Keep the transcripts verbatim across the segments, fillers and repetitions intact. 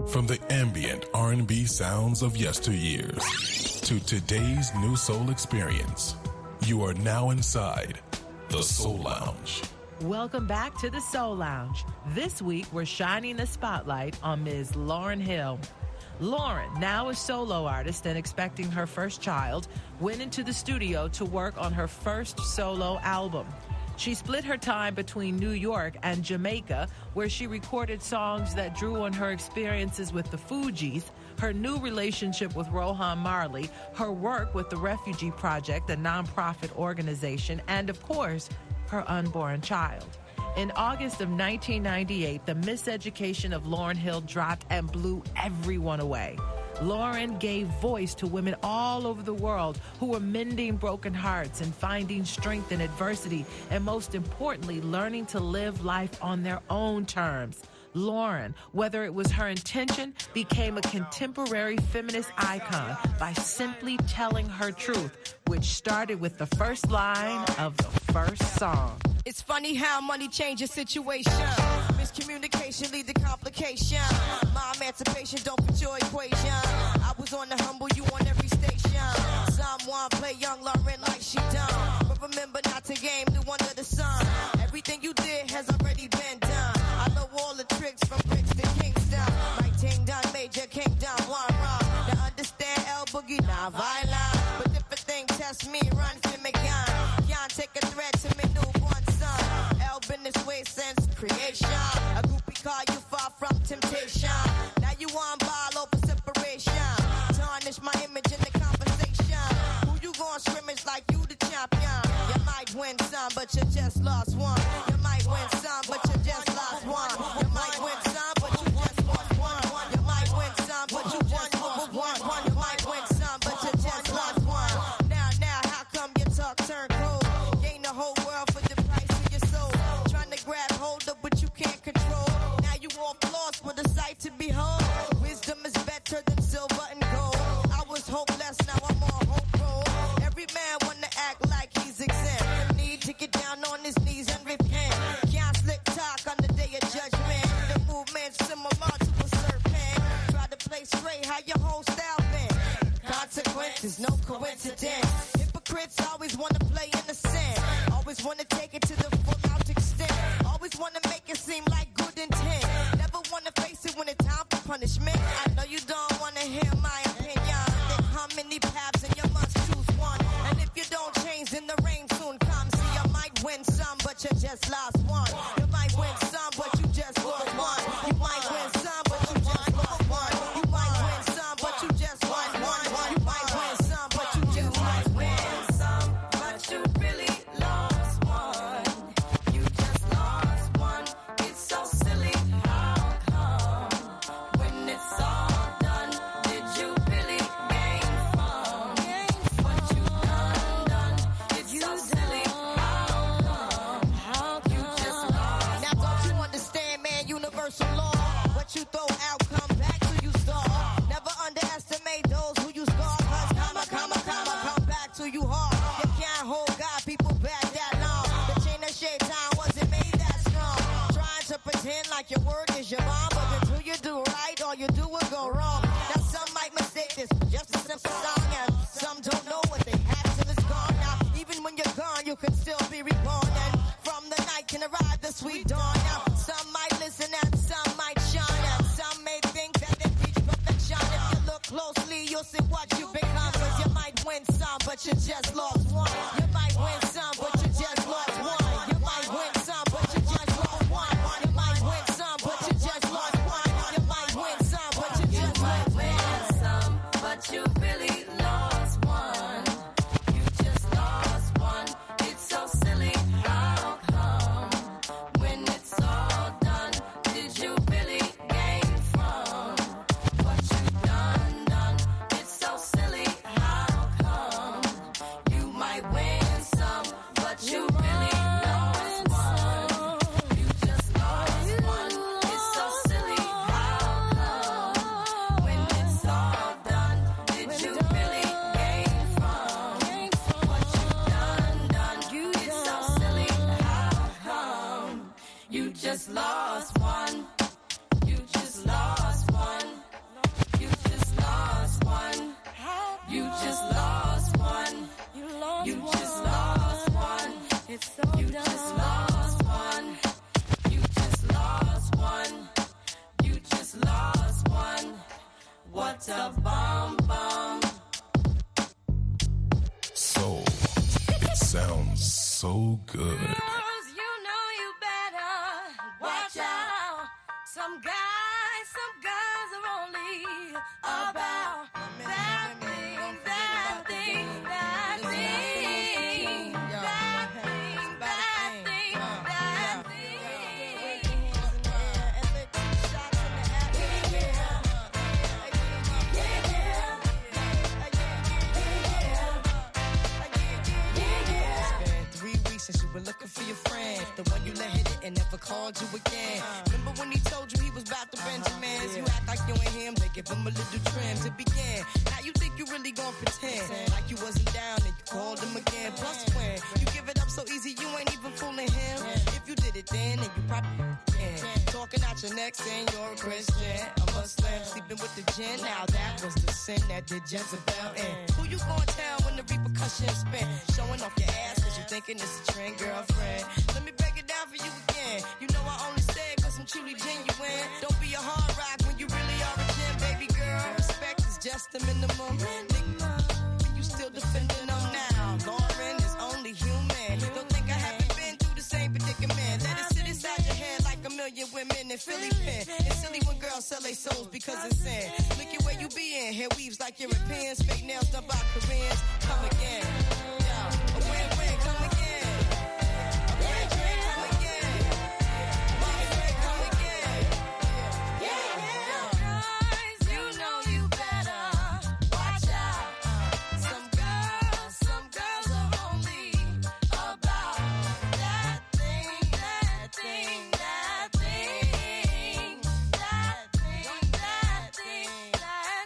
From the ambient R and B sounds of yesteryears to today's new soul experience, you are now inside the Soul Lounge. Welcome back to the Soul Lounge. This week, we're shining the spotlight on Miz Lauryn Hill. Lauryn, now a solo artist and expecting her first child, went into the studio to work on her first solo album. She split her time between New York and Jamaica, where she recorded songs that drew on her experiences with the Fugees, her new relationship with Rohan Marley, her work with the Refugee Project, a nonprofit organization, and, of course, her unborn child. In August of nineteen ninety-eight, the miseducation of Lauryn Hill dropped and blew everyone away. Lauryn gave voice to women all over the world who were mending broken hearts and finding strength in adversity, and most importantly, learning to live life on their own terms. Lauryn, whether it was her intention, became a contemporary feminist icon by simply telling her truth, which started with the first line of the first song. It's funny how money changes situation. Miscommunication lead to complication. My emancipation don't fit your equation. I was on the humble, you on every station. Someone play young Lauryn like she done. But remember not to game new under the sun. Everything you did has already been done. I know all the tricks from bricks to Kingston. My ting done, major kingdom, one wrong. Now understand El Boogie, not violent. But if a thing test me, run for me gun. Can't take a threat to me newborn son. El been this way since creation. A groupie call you far from temptation. Now you on ball over separation. Tarnish my image in the conversation. Who you gon' scrimmage like you the champion? You might win some, but you just lost one. You might win some, but you just lost one. You might win some, but you just lost one. You might win some, but you just lost one. You might win some, but you just lost one. Now, now, how come your talk turn cold? Gain the whole world for the price of your soul. Trying to grab hold of what you can't control. Now you off lost with a sight to behold. Wisdom is better than silver and gold. I was hopeless, now I'm on hope roll. Every man wanna act like he's exempt. Need to get down on his knees and repent. Can't slick talk on the day of judgment. The movement's similar to a serpent. Try to play straight, how your whole style been. Consequences, no coincidence. Hypocrites always wanna play innocent. Always wanna take it to the full out extent. Always wanna make it seem like good intent. Never wanna face it when it's time for punishment. I know you don't wanna hear my opinion. Then how many paths and you must choose one. And if you don't change, then the rain soon comes. See, you might win some, but you just lost one. You might win some, but you just lost one. You might win some, but you just lost one. You might win some, but you just lost one. You might win some, but you just lost one. Some, but you really lost one. You just lost one. It's so silly. How come when it's all done, did you really gain from what you done done? It's so silly. How come you just lost? Now don't you understand, man, universal law? What you throw out, come back to you star. Never underestimate those who you scar. Cause comma, comma, comma, come back to you hard. You can't hold God, people back that long. The chain of shaitan wasn't made that strong. Trying to pretend like your word is your bond, but until you do right, all you do will go wrong. Now some might mistake this for just a simple song, and some don't know what they had till it's gone. Now even when you're gone, you can still be reborn, and from the night can arrive the sweet dawn. Now some might listen and some might shine, and some may think that they reach perfection. If you look closely, you'll see what you become. Cause you might win some, but you just lost one. You might win some, but you just lost one. You might win some, but you just lost one. You might win some, but you just lost one. You might win some, but you just lost Win one. some, but you really lost one. You just lost one. It's so silly. How come when it's all done, did you really gain from what you done done? It's so silly. How come you might win some, but you really lost one? You just lost one. It's so silly. How come when it's all done, did you really gain from what you done done? It's so silly. How come you just lost one? You just lost one. just lost one. You just lost one. You just lost one. What a bomb bomb. Soul. It sounds so good. Girls, you know you better watch out. Some guys, some girls are only about that thing, that thing, that thing, that thing, that thing, that Three weeks since you were looking for your friend, the one you let hit it and never called you again. Remember when he told you he was about to Benjamins? You act like you ain't him, they give him a little trim to begin. Now you think you really gon' pretend like you wasn't down and you called him again. Plus when you give it up so easy, you ain't even fooling him. If you did it then, then you probably can. Talking out your neck saying you're a Christian, a Muslim, sleeping with the gin. Now that was the sin that did Jezebel in. Who you gon' tell when the repercussions spin? Showing off your ass cause you thinking it's a trend, girlfriend. Let me break it down for you again. You know I only say it cause I'm truly genuine. Don't be a hard rock when you really are a gem, baby girl. Respect is just the minimum. Nigga, you still defending them now. Lauren is only human. Don't think I haven't been through the same predicament. Let it sit inside your head like a million women in Philly pen. It's silly when girls sell their souls because it's sin. Look at where you be in. Hair weaves like Europeans. Fake nails done by Koreans. Come again. Yeah. A win-win. Come again. A win-win. Come again. My friend, come again. Yeah. Guys, you know you better watch out. Some girls, some girls are only about that thing, that thing, that thing, that thing, that thing, that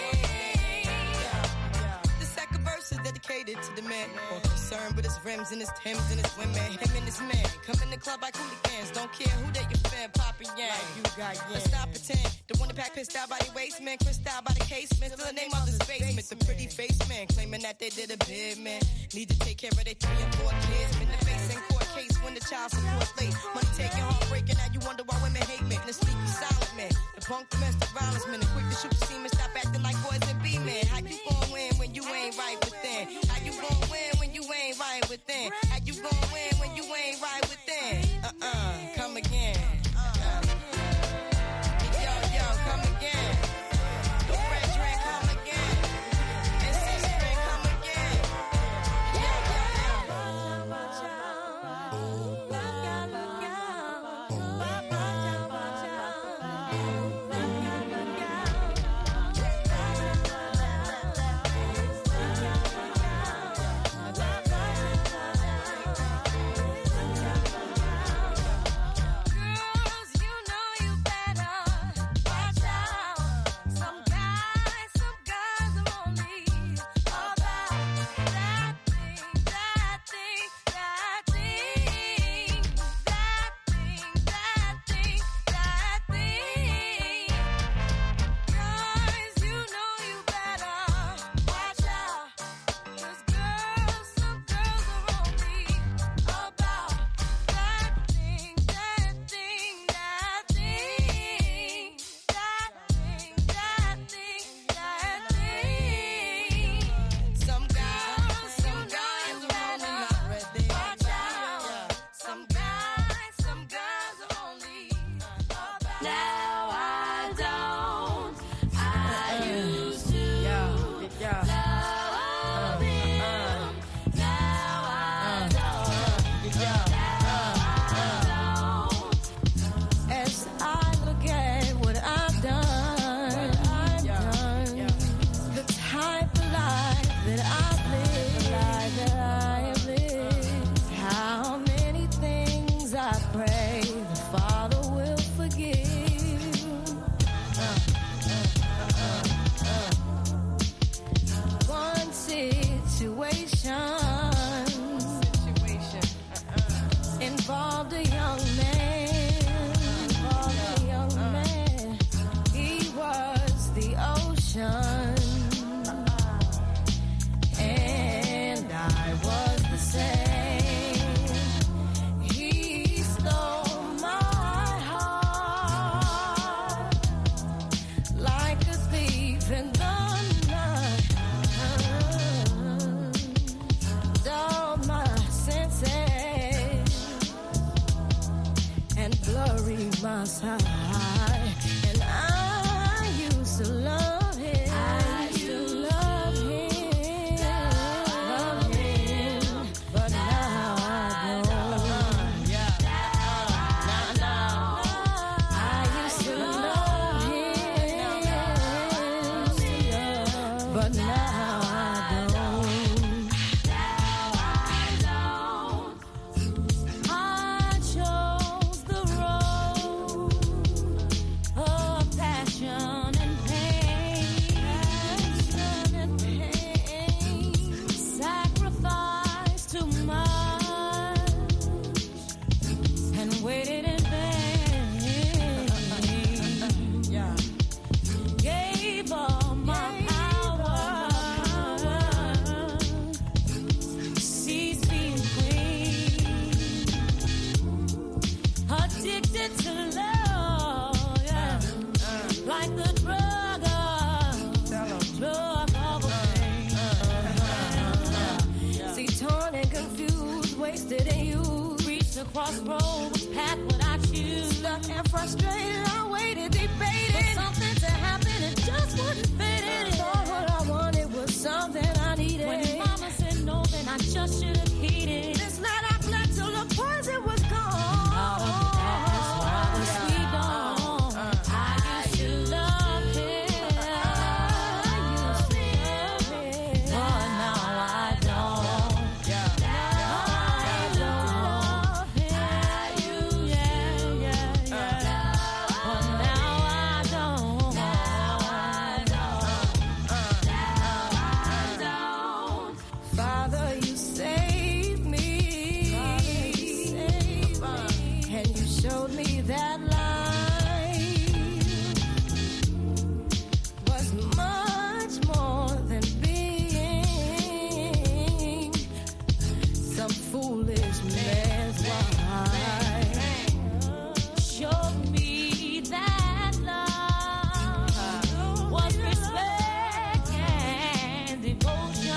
thing. The second verse is dedicated to the man more concerned with his rims and his Timbs and his women. Him and his man come in the club like hooligans. Don't care who they your fan, Papa Yang. You got yeah. Let's not pretend. The one that pack pissed out by the waist, man. Crissed out by the casement. Still the name of this basement. The pretty face man claiming that they did a bid, man. Need to take care of their three and four kids. Been the face in court case when the child support late. Money taking, heartbreaking. Now you wonder why women hate men. The sneaky silent man. The punk domestic violence man. The quick to shoot the semen. Stop acting like boys and be men. How you gon' win when you ain't right within? How you gon' win when you ain't right within? How you gon' win when you ain't right within? Uh-uh, come again. Uh, yo, yo, come again. The red drink, come again. And six string, come again. Yeah, yeah, yeah. Watch out. Look out, look out. Watch out, watch out. Look out, look out. Girls, you know you better watch out. Some guys, some girls are only about that thing, that thing, that thing, that thing, that thing, that thing. Guys, you know you better watch out. 'Cause girls, some girls are only about that thing, that thing, that thing, that thing, that thing, that thing. Some guys, some guys are only watch out. Some guys, some girls are only about. Now I don't. I used to love him. Now I don't. As I look at what I've done, I've done the type of life that I've lived, life that I have lived. How many things I pray the Father will forgive. One situation involved a young man. Involved a young man. He was the ocean, and I was the same. and blurry my side. And I used to love him. I used to love him, love him, but now I don't. Yeah. Now, now, I used to love him, but now I don't. I chose the road of passion and pain, passion and pain. Sacrificed too much and waited in vain. Yeah. Gave all my power, ceased being queen. Addicted to love, yeah. Like the drug of, drug of pain. See, torn and confused, wasted and used. Reached a crossroad, which path would I choose? Stuck and frustrated, I waited, debated for something to happen, it just wouldn't fit in. Thought what I wanted was something I needed. When mama said no, then I just should have heeded. This night I slept till the poison was gone. Out of the past, while the sweet dawn. I used to love him. I used to love him, but now I don't. I love him. Yeah, yeah, yeah. But now I don't. Father, you saved me. And you showed me that life was much more than being some foolish man's wife. Showed me that love was respect and devotion.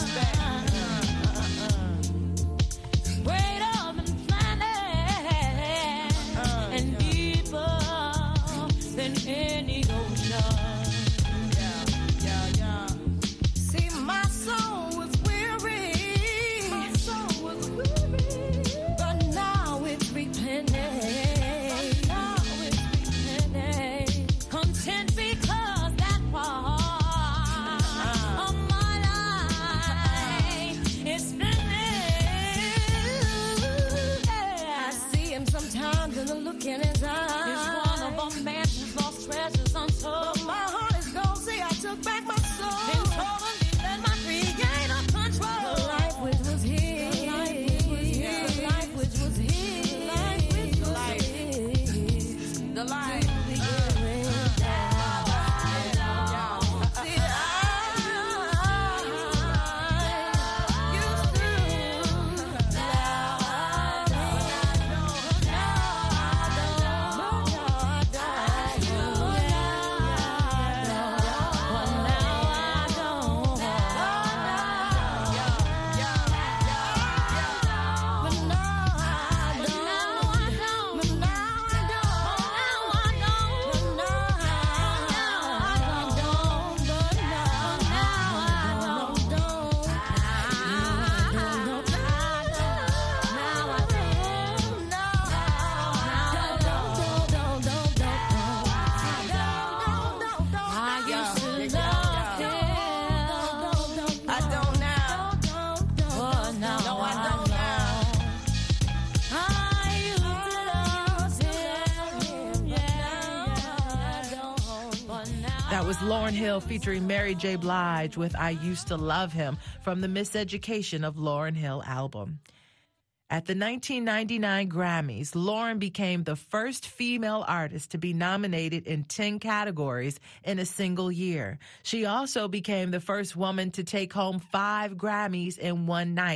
Greater than planet and deeper than any ocean. See, my soul was weary. My soul was weary. But now it's replenished. Now it's replenished. Content because that part of my life is finished. I see him sometimes in the look in his eyes. He's one of a man's who's lost treasures untold. But my heart is gone. See, I took back my soul. Then totally let my creator control. The life which was his. The life which was his. The life which was his. The life. That was Lauryn Hill featuring Mary J. Blige with I Used to Love Him from the Miseducation of Lauryn Hill album. At the nineteen ninety-nine Grammys, Lauryn became the first female artist to be nominated in ten categories in a single year. She also became the first woman to take home five Grammys in one night.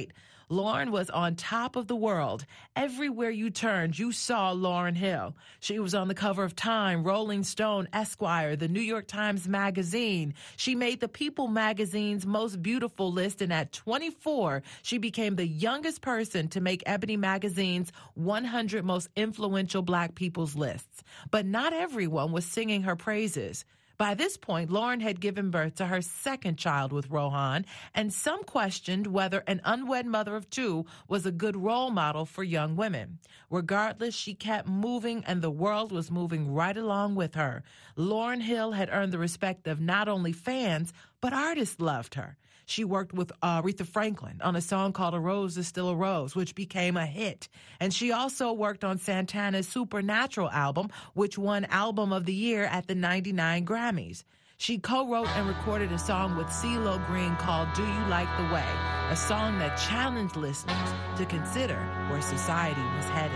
Lauryn was on top of the world. Everywhere you turned, you saw Lauryn Hill. She was on the cover of Time, Rolling Stone, Esquire, the New York Times Magazine. She made the People magazine's most beautiful list, and at twenty-four, she became the youngest person to make Ebony magazine's one hundred most influential black people's lists. But not everyone was singing her praises. By this point, Lauryn had given birth to her second child with Rohan, and some questioned whether an unwed mother of two was a good role model for young women. Regardless, she kept moving, and the world was moving right along with her. Lauryn Hill had earned the respect of not only fans, but artists loved her. She worked with uh, Aretha Franklin on a song called A Rose is Still a Rose, which became a hit. And she also worked on Santana's Supernatural album, which won Album of the Year at the ninety-nine Grammys. She co-wrote and recorded a song with CeeLo Green called Do You Like the Way, a song that challenged listeners to consider where society was headed.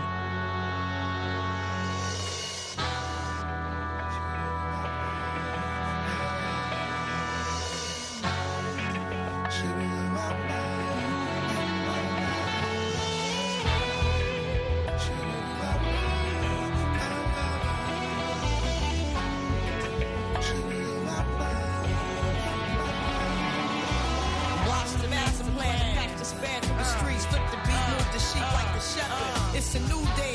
It's a new day.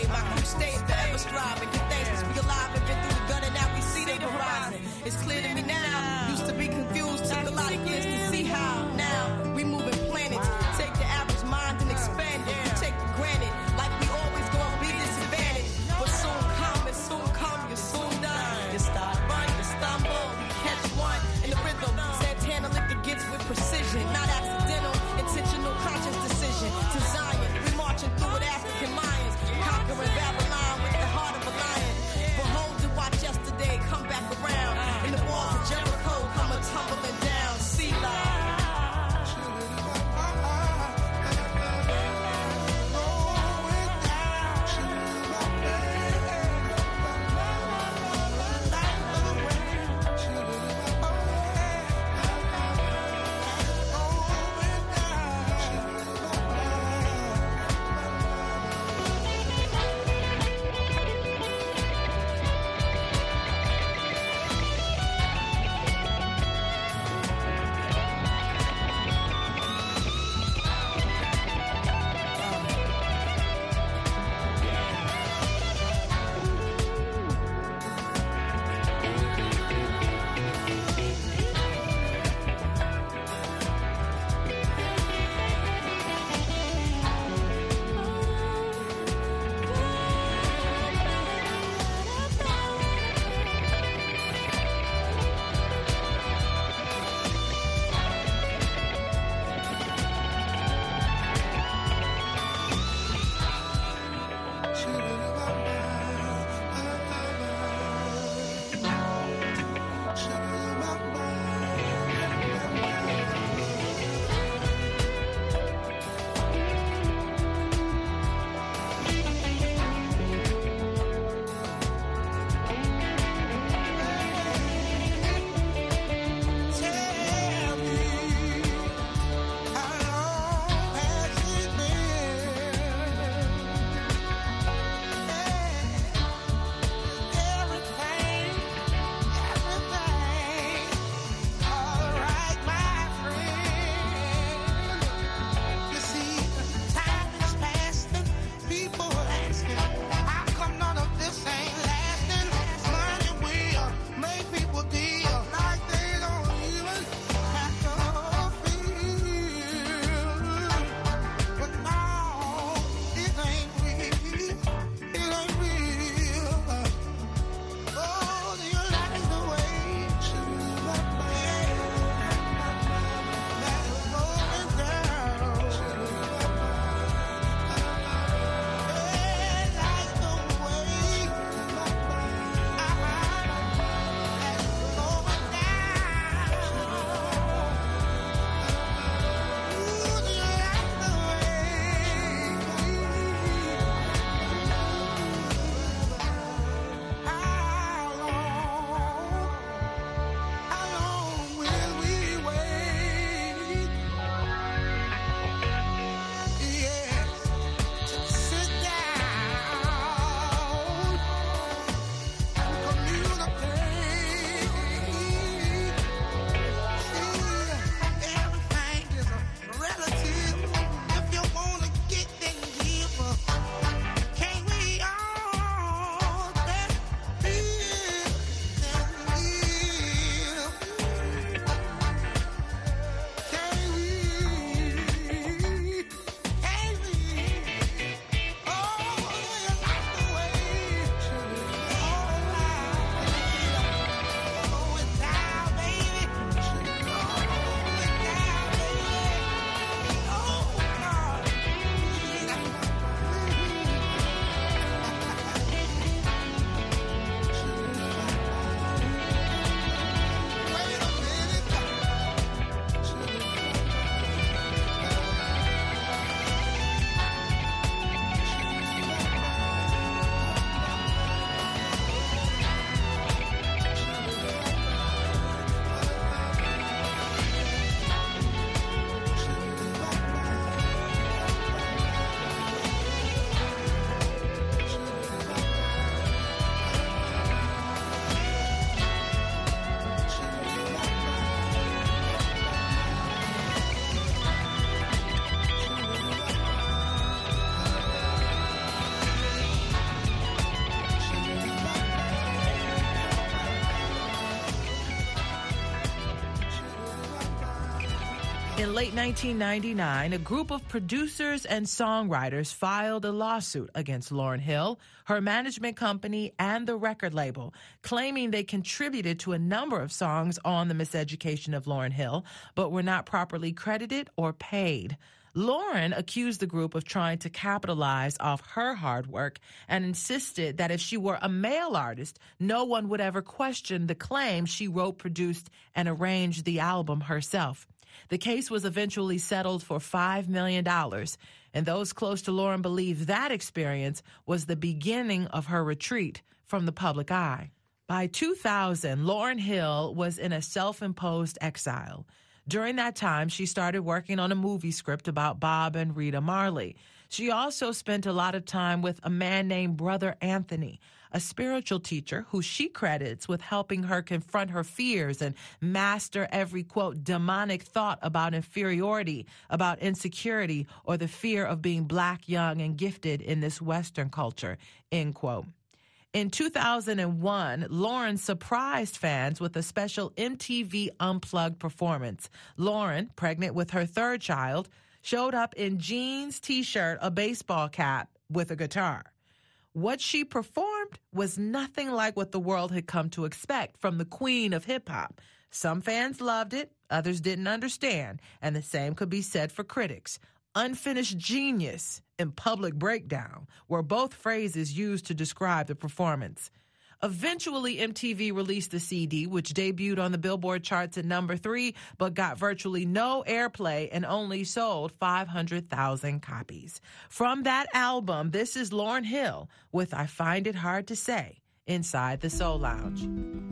In late nineteen ninety-nine, a group of producers and songwriters filed a lawsuit against Lauryn Hill, her management company, and the record label, claiming they contributed to a number of songs on The Miseducation of Lauryn Hill, but were not properly credited or paid. Lauryn accused the group of trying to capitalize off her hard work and insisted that if she were a male artist, no one would ever question the claim she wrote, produced, and arranged the album herself. The case was eventually settled for five million dollars, and those close to Lauryn believe that experience was the beginning of her retreat from the public eye. By two thousand, Lauryn Hill was in a self-imposed exile. During that time, she started working on a movie script about Bob and Rita Marley. She also spent a lot of time with a man named Brother Anthony, a spiritual teacher who she credits with helping her confront her fears and master every, quote, demonic thought about inferiority, about insecurity, or the fear of being black, young, and gifted in this Western culture, end quote. In two thousand one, Lauryn surprised fans with a special M T V Unplugged performance. Lauryn, pregnant with her third child, showed up in jeans, T-shirt, a baseball cap, with a guitar. What she performed was nothing like what the world had come to expect from the queen of hip-hop. Some fans loved it, others didn't understand, and the same could be said for critics. Unfinished genius and public breakdown were both phrases used to describe the performance. Eventually, M T V released the C D, which debuted on the Billboard charts at number three, but got virtually no airplay and only sold five hundred thousand copies. From that album, this is Lauryn Hill with I Find It Hard to Say, inside the Soul Lounge.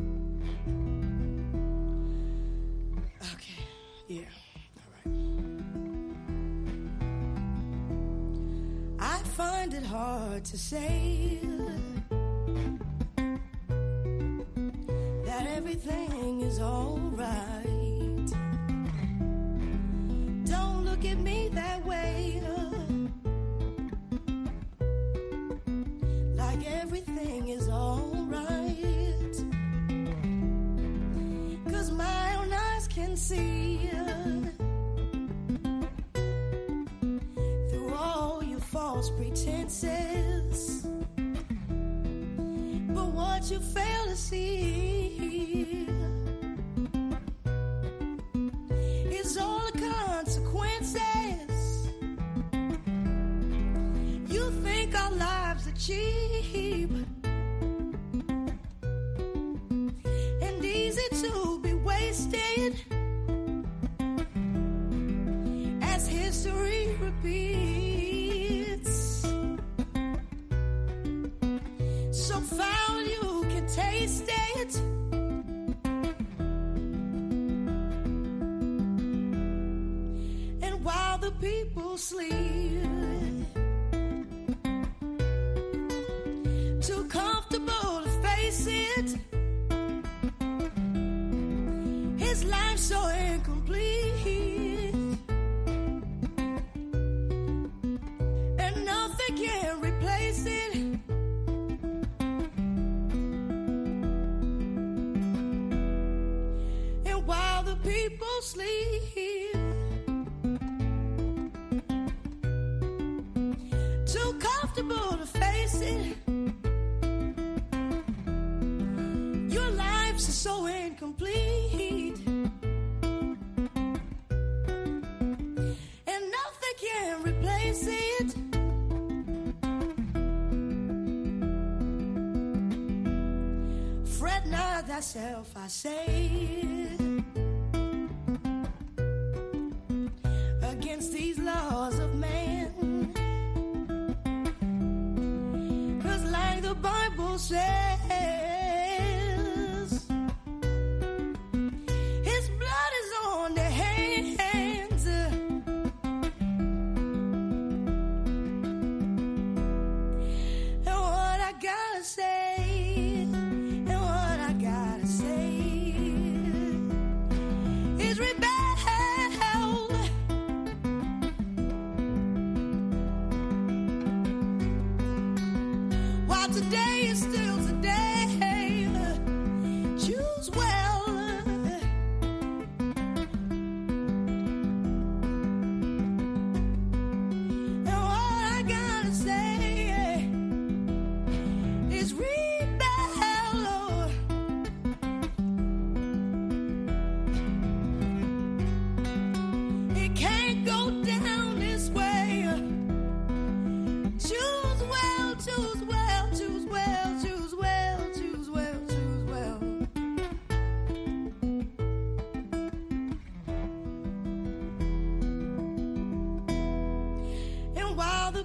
Okay, yeah, all right. I find it hard to say that everything is all right. Don't look at me that way, like everything is all right. 'Cause my own eyes can see through all your false pretenses, but what you fail to see is all the consequences. You think our lives are cheap and easy to be wasted as history repeats. So foul you can taste it, and while the people sleep, too comfortable to face it, his life so incomplete, and nothing can replace it. And while the people sleep, too comfortable to face it, your lives are so incomplete, and nothing can replace it. Fret not thyself, I say, against these laws of man. 'Cause like the Bible says, his blood is on their hands. And what I gotta say, and what I gotta say is rebel. While today is still today,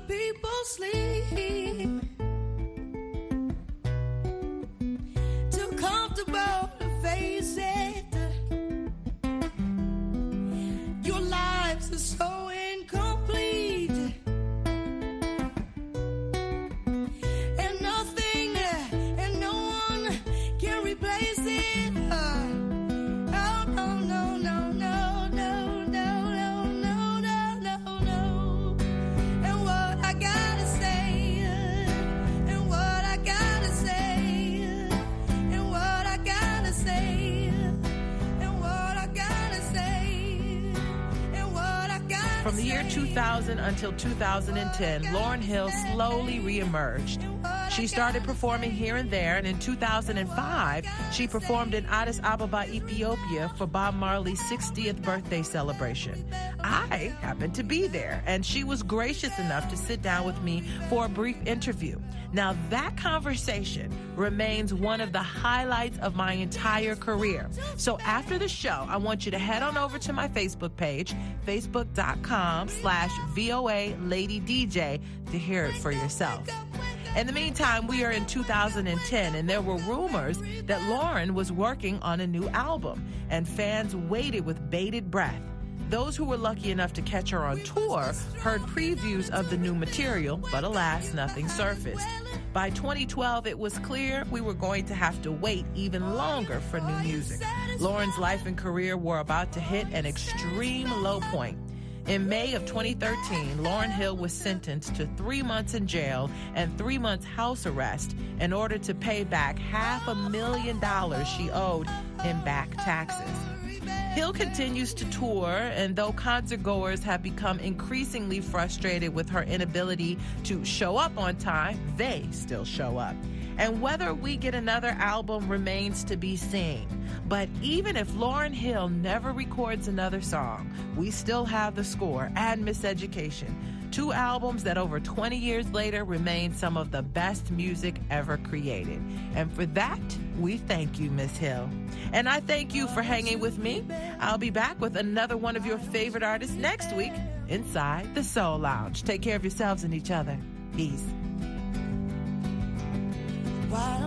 people sleep. Too comfortable to face it. Your lives are so incomplete. And nothing and no one can replace it. Uh, oh, no, no, no, no, no, no, no, no, no, no. And what I gotta say, and what I gotta say, and what I gotta say, and what I gotta say, and what I gotta From the year two thousand until two thousand ten, Lauryn Hill slowly reemerged. She started performing here and there, and in two thousand five, she performed in Addis Ababa, Ethiopia for Bob Marley's sixtieth birthday celebration. I happened to be there, and she was gracious enough to sit down with me for a brief interview. Now, that conversation remains one of the highlights of my entire career. So after the show, I want you to head on over to my Facebook page, facebook.com slash VOA Lady DJ, to hear it for yourself. In the meantime, we are in two thousand ten, and there were rumors that Lauryn was working on a new album, and fans waited with bated breath. Those who were lucky enough to catch her on tour heard previews of the new material, but alas, nothing surfaced. By twenty twelve, it was clear we were going to have to wait even longer for new music. Lauryn's life and career were about to hit an extreme low point. In May of twenty thirteen, Lauryn Hill was sentenced to three months in jail and three months house arrest in order to pay back half a million dollars she owed in back taxes. Hill continues to tour, and though concert goers have become increasingly frustrated with her inability to show up on time, they still show up. And whether we get another album remains to be seen. But even if Lauryn Hill never records another song, we still have The Score and Miseducation, two albums that over twenty years later remain some of the best music ever created. And for that, we thank you, Miss Hill. And I thank you for hanging with me. I'll be back with another one of your favorite artists next week inside the Soul Lounge. Take care of yourselves and each other. Peace. Why